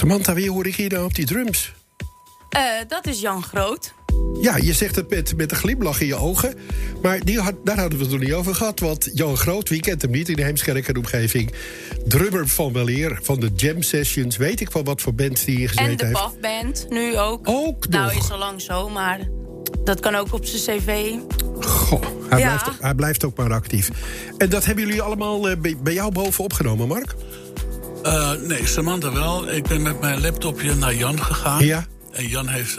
Samantha, wie hoor ik hier nou op die drums? Dat is Jan Groot. Ja, je zegt het met een glimlach in je ogen. Maar daar hadden we het nog niet over gehad. Want Jan Groot, wie kent hem niet in de Heemskerk en omgeving? Drummer van weleer, van de Jam Sessions. Weet ik wel wat voor band die hier gezeten heeft. En de Paf Band, nu ook. Ook nog? Nou, is al lang zo, maar dat kan ook op zijn cv. Goh, hij blijft ook maar actief. En dat hebben jullie allemaal bij jou boven opgenomen, Mark? Nee, Samantha wel. Ik ben met mijn laptopje naar Jan gegaan. Ja. En Jan heeft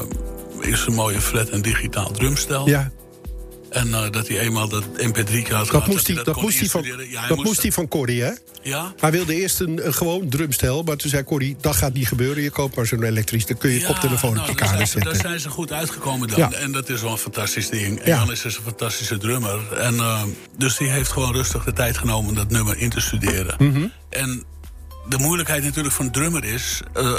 een mooie flat en digitaal drumstel. Ja. En dat hij eenmaal dat mp3'tje had Dat gehad. moest hij van Corrie, hè? Ja? Hij wilde eerst een gewoon drumstel, maar toen zei Corrie, dat gaat niet gebeuren. Je koopt maar zo'n elektrisch, dan kun je koptelefoon op elkaar zetten. Daar zijn ze goed uitgekomen dan. Ja. En dat is wel een fantastisch ding. En Ja. Jan is dus een fantastische drummer. En, dus die heeft gewoon rustig de tijd genomen om dat nummer in te studeren. Mm-hmm. En de moeilijkheid natuurlijk van een drummer is,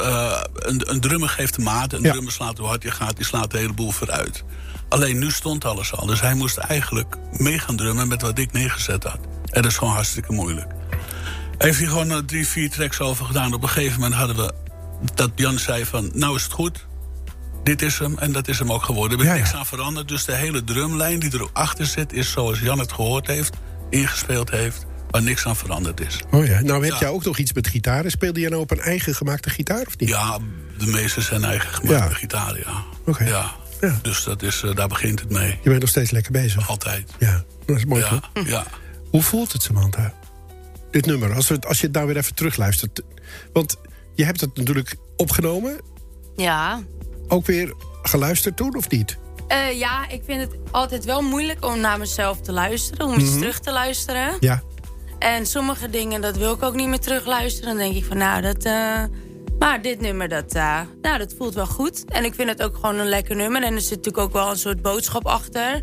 een drummer geeft de maat. Een drummer slaat hoe hard je gaat, die slaat de hele boel vooruit. Alleen nu stond alles al. Dus hij moest eigenlijk mee gaan drummen met wat ik neergezet had. En dat is gewoon hartstikke moeilijk. Heeft hij gewoon 3-4 tracks over gedaan. Op een gegeven moment hadden we dat Jan zei van, nou is het goed. Dit is hem en dat is hem ook geworden. Er werd niks aan veranderd. Dus de hele drumlijn die erachter zit is zoals Jan het gehoord heeft, ingespeeld heeft, waar niks aan veranderd is. Oh ja, nou heb jij ook nog iets met gitaren. Speelde jij nou op een eigen gemaakte gitaar of niet? Ja, de meeste zijn eigen gemaakte gitaar, ja. Oké. Ja. Ja. Dus dat is, daar begint het mee. Je bent nog steeds lekker bezig. Altijd. Ja, dat is mooi Ja, toch? ja. Hoe voelt het, Samantha? Dit nummer, als je het nou weer even terugluistert. Want je hebt het natuurlijk opgenomen. Ja. Ook weer geluisterd toen, of niet? Ja, ik vind het altijd wel moeilijk om naar mezelf te luisteren. Om eens terug te luisteren. Ja. En sommige dingen, dat wil ik ook niet meer terugluisteren. Dan denk ik van, nou, dat... maar dit nummer, dat voelt wel goed. En ik vind het ook gewoon een lekker nummer. En er zit natuurlijk ook wel een soort boodschap achter.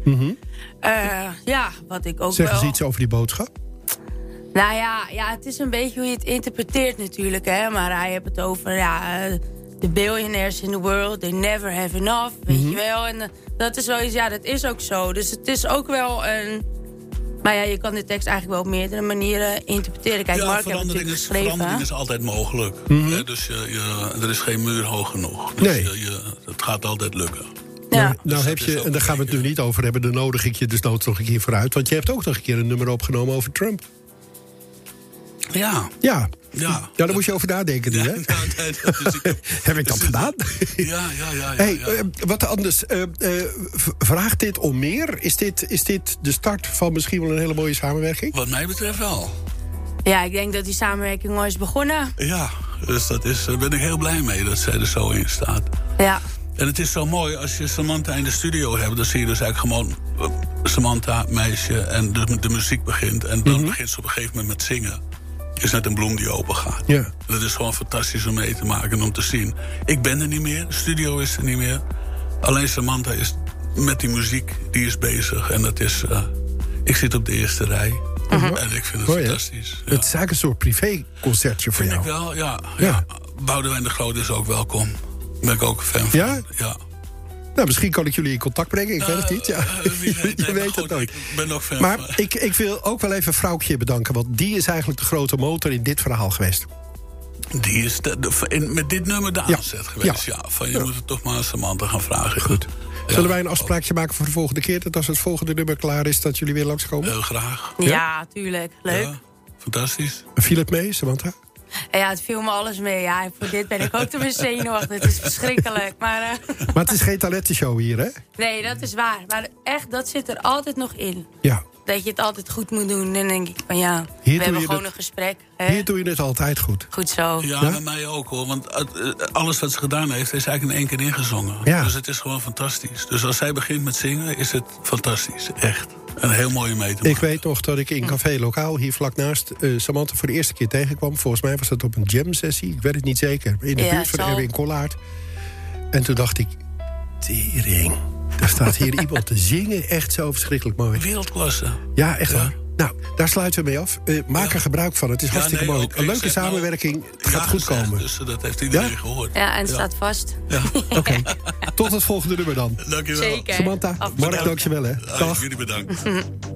Ja, wat ik ook Zeg eens wel... iets over die boodschap. Nou ja, het is een beetje hoe je het interpreteert natuurlijk. Hè? Maar hij heeft het over... the billionaires in the world, they never have enough. Weet je wel? En dat is zoiets, ja, dat is ook zo. Dus het is ook wel een... Maar ja, je kan de tekst eigenlijk wel op meerdere manieren interpreteren. Kijk, Mark heeft het natuurlijk geschreven. Verandering is altijd mogelijk. Dus er is geen muur hoog genoeg. Dus Nee. het gaat altijd lukken. Ja. Nou heb je, en daar gaan we het nu niet over hebben... dan nodig ik je dus nooit nog een keer vooruit. Want je hebt ook nog een keer een nummer opgenomen over Trump. Ja. Ja, daar moet je Ja. over nadenken nu, hè? Heb ik dat gedaan? Ja. Hey, wat anders. Vraagt dit om meer? Is dit de start van misschien wel een hele mooie samenwerking? Wat mij betreft wel. Ja, ik denk dat die samenwerking al is begonnen. Ja, dus daar ben ik heel blij mee dat zij er zo in staat. Ja. En het is zo mooi, als je Samantha in de studio hebt... dan zie je dus eigenlijk gewoon Samantha, meisje, en de muziek begint. En dan begint ze op een gegeven moment met zingen. Is net een bloem die open gaat. Ja. Dat is gewoon fantastisch om mee te maken en om te zien. Ik ben er niet meer, de studio is er niet meer. Alleen Samantha is met die muziek, die is bezig. En dat is... ik zit op de eerste rij. En ik vind het mooi, fantastisch. Ja. Het is eigenlijk een soort privéconcertje voor Vind jou. ik wel, ja. Ja. Boudewijn de Groot is ook welkom. Daar ben ik ook een fan Ja? van. Ja? Nou, misschien kan ik jullie in contact brengen. Ik weet het niet. Ja. Wie weet, Je weet het nooit. Ik ben ook fan Maar van. ik wil ook wel even Vrouwtje bedanken. Want die is eigenlijk de grote motor in dit verhaal geweest. Die is met dit nummer de aanzet geweest. Ja. Van je moet het toch maar aan Samantha gaan vragen. Goed. Ja. Zullen wij een afspraakje maken voor de volgende keer? Dat als het volgende nummer klaar is, dat jullie weer langskomen? Heel graag. Ja, tuurlijk. Leuk. Ja, fantastisch. Viel het mee, Samantha? Ja, het viel me alles mee. Ja, voor dit ben ik ook te mijn zenuwachtig. Het is verschrikkelijk. Maar Maar het is geen talentenshow hier, hè? nee, dat is waar. Maar echt, dat zit er altijd nog in. Ja. Dat je het altijd goed moet doen. En dan denk ik van ja, Hier we hebben gewoon een gesprek. Hè? Hier doe je het altijd goed. Goed zo. Ja, Ja? bij mij ook hoor. Want alles wat ze gedaan heeft, is eigenlijk in één keer ingezongen. Ja. Dus het is gewoon fantastisch. Dus als zij begint met zingen, is het fantastisch. Echt. Een heel mooie mee te maken. Ik weet nog dat ik in Café Lokaal hier vlak naast Samantha voor de eerste keer tegenkwam. Volgens mij was dat op een jam-sessie. Ik weet het niet zeker. In de buurt van Erwin Kollaert. En toen dacht ik, tering. Daar staat hier iemand te zingen. Echt zo verschrikkelijk mooi. Wereldklasse. Ja, echt waar. Nou, daar sluiten we mee af. Maak er gebruik van. Het is hartstikke mooi. ook, Een leuke ik zeg samenwerking. Het gaat ja goed gezegd, komen. Dus dat heeft iedereen Ja? gehoord. Ja, en het staat vast. Oké. Tot het volgende nummer dan. Dankjewel. Zeker. Samantha, Mark, dankjewel hè. Dag. Jullie bedankt.